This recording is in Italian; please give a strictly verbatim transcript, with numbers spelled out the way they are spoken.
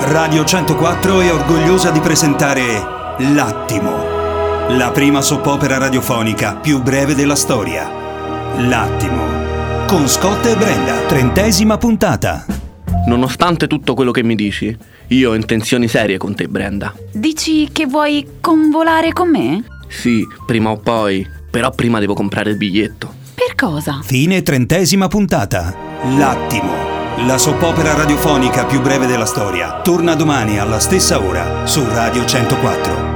Radio centoquattro è orgogliosa di presentare L'Attimo, la prima soppopera radiofonica più breve della storia. L'Attimo, con Scott e Brenda, trentesima puntata. Nonostante tutto quello che mi dici, io ho intenzioni serie con te, Brenda. Dici che vuoi convolare con me? Sì, prima o poi, però prima devo comprare il biglietto. Per cosa? Fine trentesima puntata. L'Attimo, la soppopera radiofonica più breve della storia, torna domani alla stessa ora su Radio centoquattro.